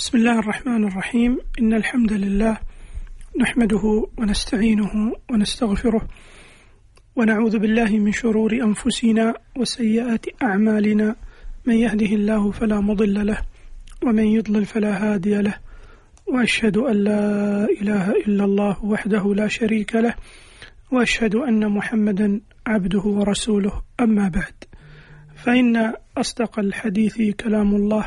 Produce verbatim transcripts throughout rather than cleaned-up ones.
بسم الله الرحمن الرحيم. إن الحمد لله نحمده ونستعينه ونستغفره ونعوذ بالله من شرور أنفسنا وسيئات أعمالنا، من يهده الله فلا مضل له ومن يضلل فلا هادي له، وأشهد أن لا إله إلا الله وحده لا شريك له، وأشهد أن محمدا عبده ورسوله. أما بعد، فإن أصدق الحديث كلام الله،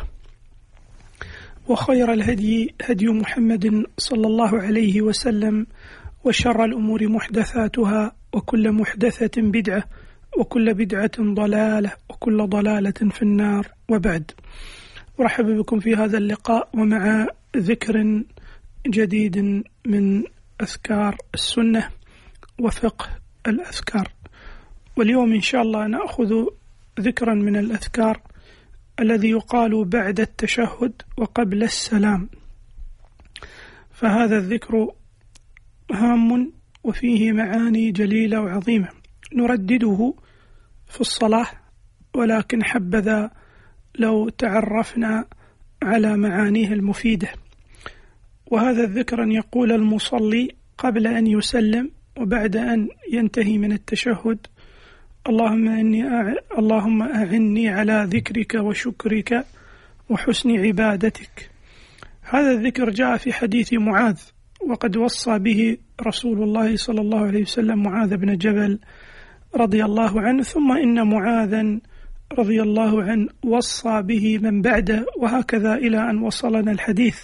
وخير الهدي هدي محمد صلى الله عليه وسلم، وشر الأمور محدثاتها، وكل محدثة بدعة، وكل بدعة ضلالة، وكل ضلالة في النار. وبعد، أرحب بكم في هذا اللقاء ومع ذكر جديد من أذكار السنة وفقه الأذكار. واليوم إن شاء الله نأخذ ذكرا من الأذكار الذي يقال بعد التشهد وقبل السلام، فهذا الذكر هام وفيه معاني جليلة وعظيمة نردده في الصلاة، ولكن حبذا لو تعرفنا على معانيه المفيدة. وهذا الذكر أن يقول المصلي قبل أن يسلم وبعد أن ينتهي من التشهد: اللهم إني أع... اللهم أعني على ذكرك وشكرك وحسن عبادتك. هذا الذكر جاء في حديث معاذ، وقد وصى به رسول الله صلى الله عليه وسلم معاذ بن جبل رضي الله عنه، ثم إن معاذا رضي الله عنه وصى به من بعده، وهكذا إلى أن وصلنا الحديث.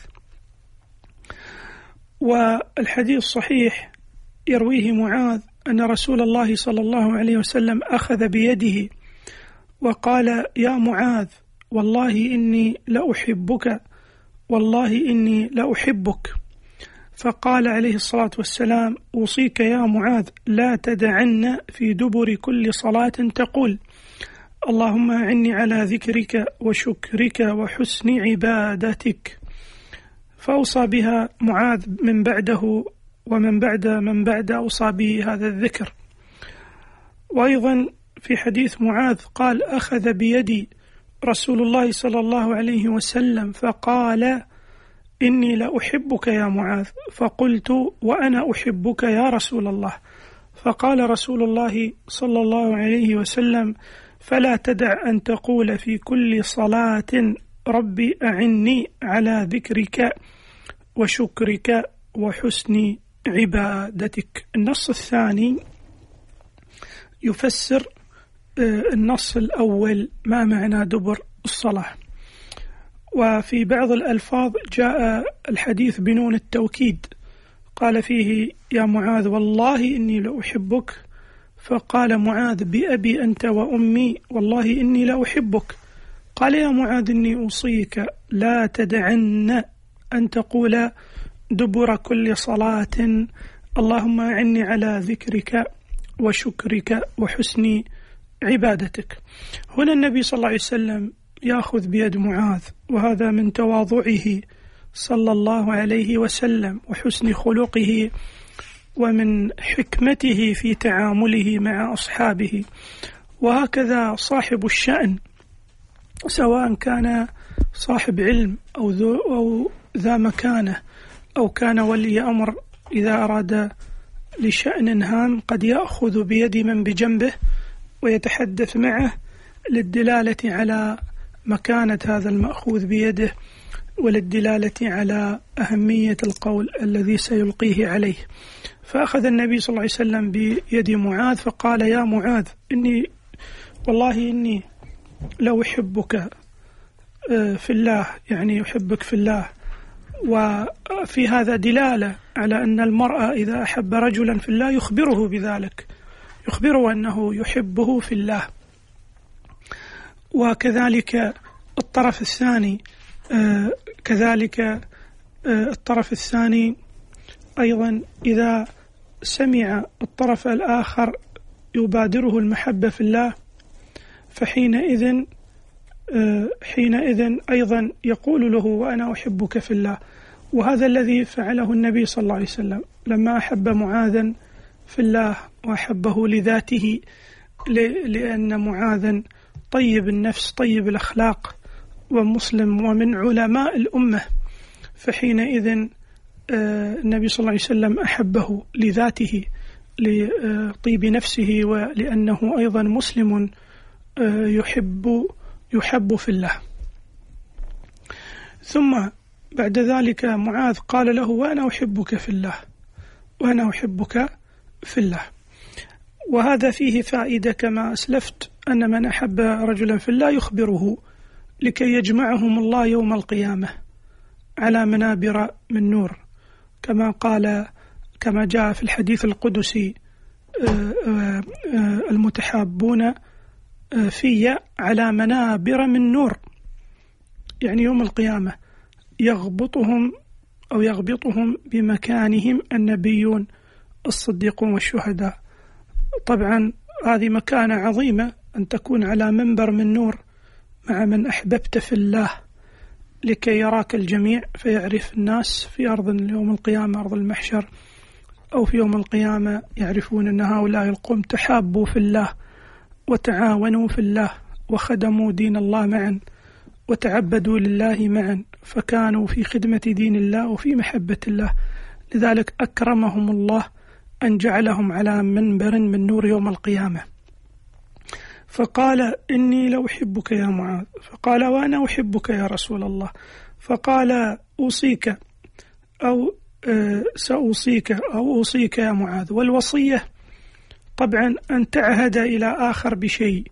والحديث صحيح يرويه معاذ أن رسول الله صلى الله عليه وسلم أخذ بيده وقال: يا معاذ، والله إني لأحبك، والله إني لأحبك. فقال عليه الصلاة والسلام: أوصيك يا معاذ لا تدعن في دبر كل صلاة تقول: اللهم أعني على ذكرك وشكرك وحسن عبادتك. فأوصى بها معاذ من بعده، ومن بعد من بعد أوصى به هذا الذكر. وأيضا في حديث معاذ قال: أخذ بيدي رسول الله صلى الله عليه وسلم فقال: إني لأحبك يا معاذ. فقلت: وأنا أحبك يا رسول الله. فقال رسول الله صلى الله عليه وسلم: فلا تدع أن تقول في كل صلاة ربي أعني على ذكرك وشكرك وحسن عبادتك. النص الثاني يفسر النص الأول ما معنى دبر الصلاة. وفي بعض الألفاظ جاء الحديث بنون التوكيد، قال فيه: يا معاذ، والله إني لأحبك. فقال معاذ: بأبي أنت وأمي، والله إني لأحبك. قال: يا معاذ، إني أوصيك لا تدعن أن تقول دبر كل صلاة اللهم أعني على ذكرك وشكرك وحسن عبادتك. هنا النبي صلى الله عليه وسلم يأخذ بيد معاذ، وهذا من تواضعه صلى الله عليه وسلم وحسن خلقه ومن حكمته في تعامله مع أصحابه. وهكذا صاحب الشأن، سواء كان صاحب علم أو ذو أو ذا مكانة أو كان ولي أمر، إذا أراد لشأن هام قد يأخذ بيد من بجنبه ويتحدث معه للدلالة على مكانة هذا المأخوذ بيده، وللدلالة على أهمية القول الذي سيلقيه عليه. فأخذ النبي صلى الله عليه وسلم بيد معاذ فقال: يا معاذ، إني والله إني لو أحبك في الله، يعني يحبك في الله. وفي هذا دلالة على أن المرأة إذا أحب رجلا في الله يخبره بذلك، يخبره أنه يحبه في الله. وكذلك الطرف الثاني كذلك الطرف الثاني أيضا إذا سمع الطرف الآخر يبادره المحبة في الله، فحينئذ حينئذ أيضا يقول له: وأنا أحبك في الله. وهذا الذي فعله النبي صلى الله عليه وسلم لما أحب معاذا في الله وأحبه لذاته، لأن معاذا طيب النفس طيب الأخلاق ومسلم ومن علماء الأمة، فحينئذ النبي صلى الله عليه وسلم أحبه لذاته، لطيب نفسه، ولأنه أيضا مسلم يحب يحب في الله. ثم بعد ذلك معاذ قال له: وأنا أحبك في الله، وأنا أحبك في الله. وهذا فيه فائدة كما أسلفت، أن من أحب رجلا في الله يخبره لكي يجمعهم الله يوم القيامة على منابر من نور، كما قال كما جاء في الحديث القدسي: المتحابون في على منابر من نور، يعني يوم القيامة يغبطهم أو يغبطهم بمكانهم النبيون الصديقون والشهداء. طبعا هذه مكانة عظيمة، أن تكون على منبر من نور مع من أحببت في الله، لكي يراك الجميع فيعرف الناس في أرض يوم القيامة، أرض المحشر، أو في يوم القيامة يعرفون أن هؤلاء القوم تحابوا في الله وتعاونوا في الله وخدموا دين الله معا وتعبدوا لله معا، فكانوا في خدمة دين الله وفي محبة الله. لذلك أكرمهم الله أن جعلهم على منبر من نور يوم القيامة. فقال: إني لو أحبك يا معاذ. فقال: وأنا أحبك يا رسول الله. فقال: أوصيك أو أه سأوصيك أو أوصيك يا معاذ. والوصية طبعا أن تعهد إلى آخر بشيء،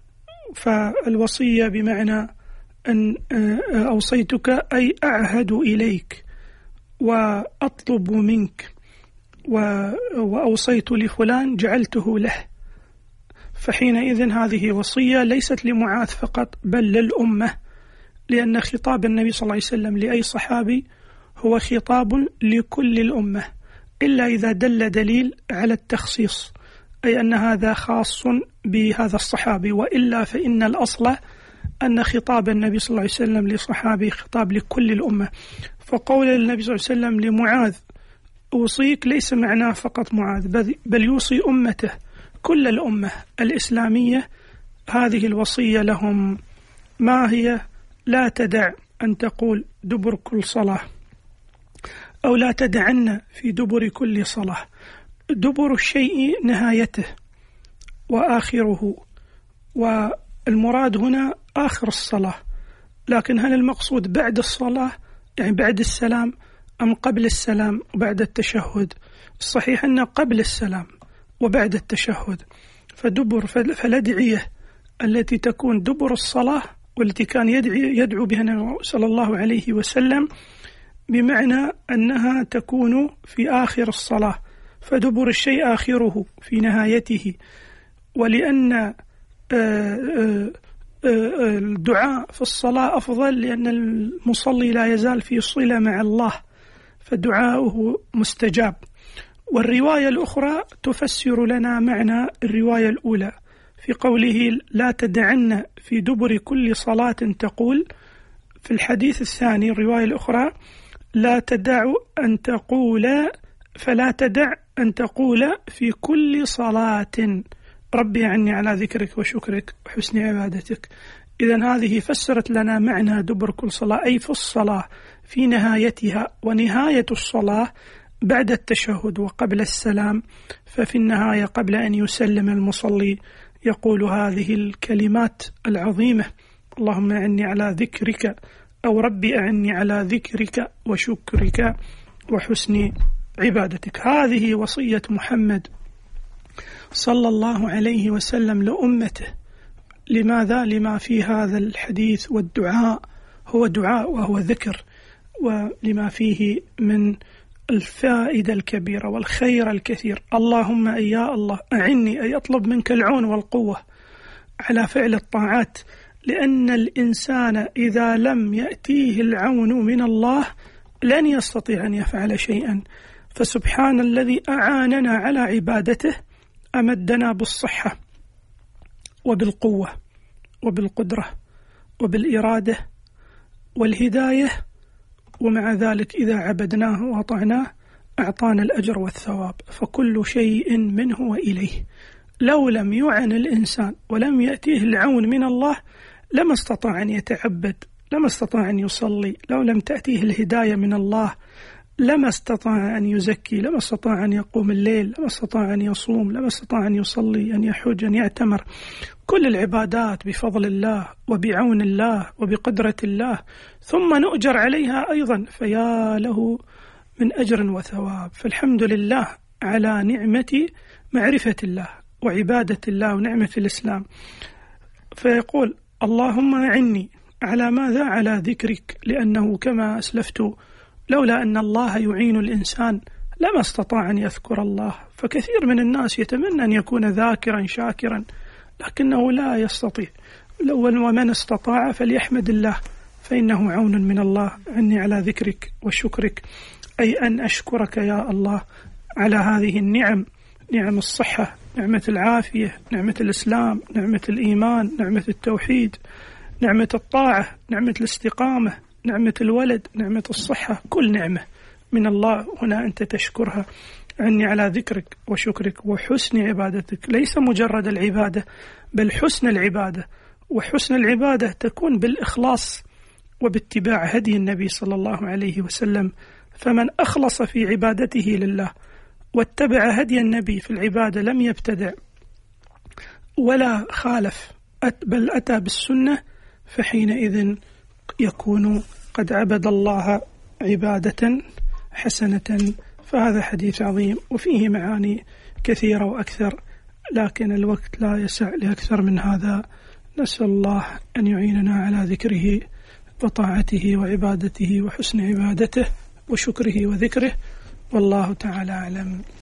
فالوصية بمعنى أن أوصيتك أي أعهد إليك وأطلب منك، وأوصيت لفلان جعلته له. فحينئذ هذه وصية ليست لمعاذ فقط بل للأمة، لأن خطاب النبي صلى الله عليه وسلم لأي صحابي هو خطاب لكل الأمة، إلا إذا دل دليل على التخصيص، أي أن هذا خاص بهذا الصحابي، وإلا فإن الأصل أن خطاب النبي صلى الله عليه وسلم لصحابي خطاب لكل الأمة. فقول النبي صلى الله عليه وسلم لمعاذ أوصيك ليس معناه فقط معاذ، بل يوصي أمته، كل الأمة الإسلامية. هذه الوصية لهم ما هي؟ لا تدع أن تقول دبر كل صلاة، أو لا تدعن في دبر كل صلاة. دبر الشيء نهايته وآخره، والمراد هنا آخر الصلاة، لكن هل المقصود بعد الصلاة يعني بعد السلام أم قبل السلام وبعد التشهد؟ الصحيح أنه قبل السلام وبعد التشهد. فدبر فالأدعية التي تكون دبر الصلاة والتي كان يدعو بها صلى الله عليه وسلم بمعنى أنها تكون في آخر الصلاة، فدبر الشيء آخره في نهايته. ولأن الدعاء في الصلاة أفضل، لأن المصلي لا يزال في صلة مع الله، فدعاؤه مستجاب. والرواية الأخرى تفسر لنا معنى الرواية الأولى في قوله لا تدعن في دبر كل صلاة تقول. في الحديث الثاني الرواية الأخرى لا تدع أن تقول فلا تدع أن تقول في كل صلاة ربي عني على ذكرك وشكرك وحسن عبادتك. إذن هذه فسرت لنا معنى دبر كل صلاة، أي في الصلاة في نهايتها، ونهاية الصلاة بعد التشهد وقبل السلام. ففي النهاية قبل أن يسلم المصلي يقول هذه الكلمات العظيمة: اللهم أعني على ذكرك، أو ربي أعني على ذكرك وشكرك وحسن عبادتك. هذه وصية محمد صلى الله عليه وسلم لأمته. لماذا؟ لما في هذا الحديث والدعاء هو دعاء وهو ذكر، ولما فيه من الفائدة الكبيرة والخير الكثير. اللهم أي يا الله أعني، أي أطلب منك العون والقوة على فعل الطاعات، لأن الإنسان إذا لم يأتيه العون من الله لن يستطيع أن يفعل شيئا. فسبحان الذي أعاننا على عبادته، أمدنا بالصحة وبالقوة وبالقدرة وبالإرادة والهداية، ومع ذلك إذا عبدناه وأطعناه أعطانا الأجر والثواب. فكل شيء منه وإليه. لو لم يعن الإنسان ولم يأتيه العون من الله لما استطاع أن يتعبد لما استطاع أن يصلي، لو لم تأتيه الهداية من الله لما استطاع أن يزكي، لما استطاع أن يقوم الليل، لما استطاع أن يصوم، لما استطاع أن يصلي، أن يحج، أن يعتمر. كل العبادات بفضل الله وبعون الله وبقدرة الله، ثم نؤجر عليها أيضا، فيا له من أجر وثواب. فالحمد لله على نعمة معرفة الله وعبادة الله ونعمة الإسلام. فيقول اللهم أعني على ماذا؟ على ذكرك، لأنه كما أسلفت لولا أن الله يعين الإنسان لما استطاع أن يذكر الله. فكثير من الناس يتمنى أن يكون ذاكرا شاكرا لكنه لا يستطيع. ومن استطاع فليحمد الله فإنه عون من الله. عني على ذكرك وشكرك، أي أن أشكرك يا الله على هذه النعم، نعم الصحة، نعمة العافية، نعمة الإسلام، نعمة الإيمان، نعمة التوحيد، نعمة الطاعة، نعمة الاستقامة، نعمة الولد، نعمة الصحة. كل نعمة من الله هنا أنت تشكرها. عني على ذكرك وشكرك وحسن عبادتك، ليس مجرد العبادة بل حسن العبادة. وحسن العبادة تكون بالإخلاص وباتباع هدي النبي صلى الله عليه وسلم. فمن أخلص في عبادته لله واتبع هدي النبي في العبادة لم يبتدع ولا خالف بل أتى بالسنة، فحينئذ يكون قد عبد الله عبادة حسنة. فهذا حديث عظيم وفيه معاني كثيرة وأكثر، لكن الوقت لا يسع لأكثر من هذا. نسأل الله أن يعيننا على ذكره وطاعته وعبادته وحسن عبادته وشكره وذكره، والله تعالى أعلم.